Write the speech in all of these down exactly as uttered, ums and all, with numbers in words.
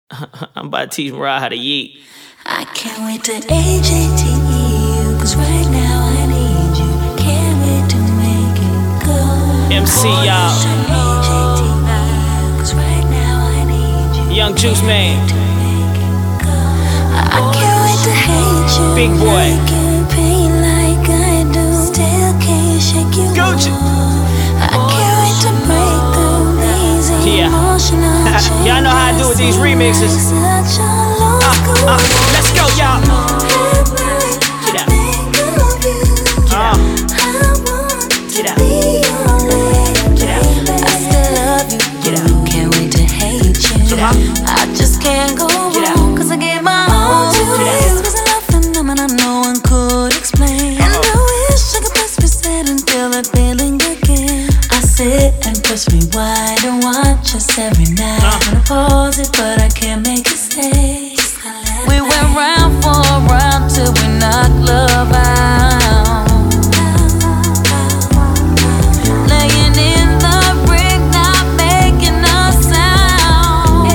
I'm about to teach Mariah how to yeet. I can't wait to A J T you, cause right now I need you. Can't wait to make it go. M C, y'all. A J T you, cause right now I need you. Young Juice Man. I can't wait to hate you. Big boy. Make you pain like I do. Still can't shake you Gucci. off. I can't wait to break through these Yeah. emotional Y'all know how I do with these remixes. Such a long Uh, uh, let's go, y'all. Get out. Uh, get out. Get out. I still love you. Get out. Can't wait to hate you. Get out. I just can't go Get out. wrong, cause I gave my all to Get out. you. Cause I love phenomenon no one could explain. And I wish I could press reset and feel that feeling again. I sit and press rewind and watch us every night. Uh. Wanna pause it, but I can't make it stay. We went round for a round till we knocked love out. Laying in the ring, not making a sound.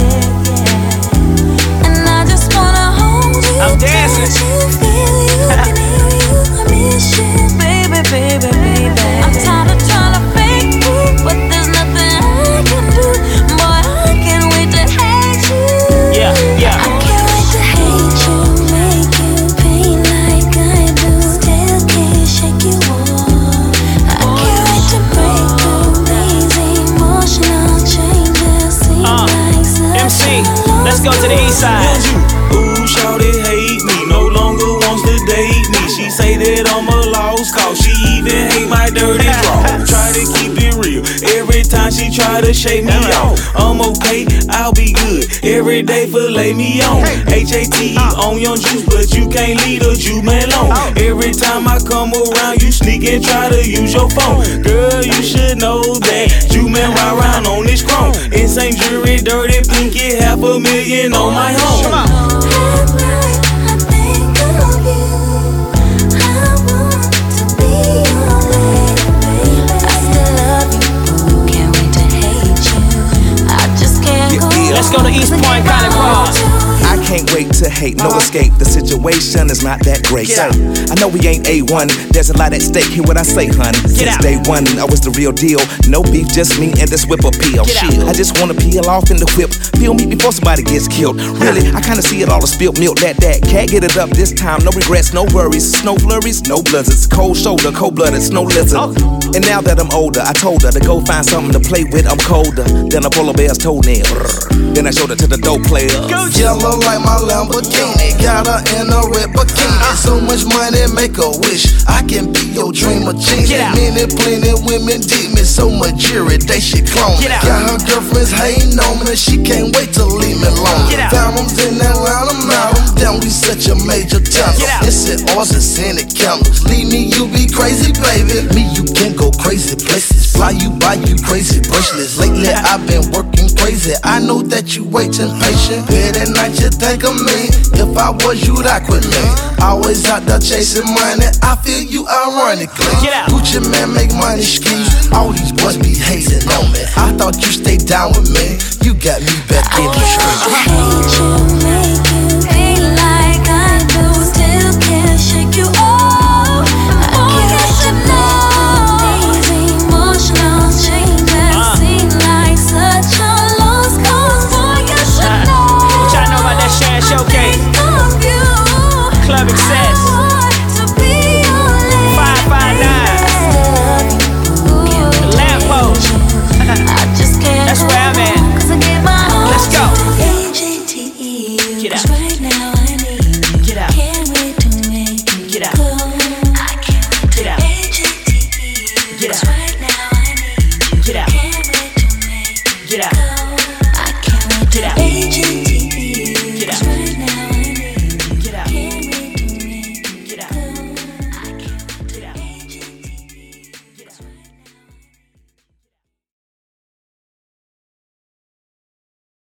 And I just wanna hold you. I'm dancing. Touch you, feel you, can hear you, I miss you, baby, baby, baby. I'm tired of trying to fake you, but there's nothing I can do. Boy, I can't wait to hate you. Yeah, yeah. I can't wait to hate you, make you pain like I do. Still can't shake you off. I can't wait to break through these emotional changes. Seem Uh, like such M C, a let's go to the east side. Ooh, shawty hate me, no longer wants to date me. She say that I'm a lost cause, she even hate my dirty draw. Try to keep it real, every time she try to shake me off. I'm okay, I'll be good, every day fillet me on. H A T E on your juice, but you can't leave a Jew man alone. Every time I come around, you sneak and try to use your phone. Girl, you should know that Jew man ride around on this chrome. Insane jewelry, dirty pinky, half a million on my home. Come on. At night, I think of you. I want to be your lady, baby. I still love you, can't wait to hate you. I just can't go. Yeah, yeah. Let's go to East Point, County Cross. I can't wait to hate, no escape. The situation is not that great. Get out. I know we ain't A one, there's a lot at stake. Hear what I say, hun. Since out. day one, I was the real deal. No beef, just me and this whip appeal. Get out. Shit, I just wanna peel off in the whip. Feel me before somebody gets killed. Really, I kinda see it all as spilled milk. That, that, can't get it up this time. No regrets, no worries. Snow flurries, no blizzards. Cold shoulder, cold blooded, snow lizard. Oh. And now that I'm older, I told her to go find something to play with. I'm colder than a polar bear's toenail. Then I showed it to the dope player. Yellow like my Lamborghini, got her in a red bikini. So much money, make a wish. I can be your dreamer, genie. Get out. Many, plenty women deep me, so much jury, they should clone me. Get out. Got her girlfriends hating on me, she can't wait to leave me alone. Get out. Found them in Atlanta, mount them down, we such a major tunnel. Get out. It's at ours, it's in the chemicals. Leave me, you be crazy, baby. Me, you can go crazy places. Fly you, buy you crazy bracelets. Lately, I've been working crazy. I know that you waiting patient. Bed at night, you think of me. If I was you, I quit me. Always out there chasing money. I feel you ironically. Get out. Gucci man make money schemes. All these boys be hating on me. I thought you stayed down with me. You got me back in the street.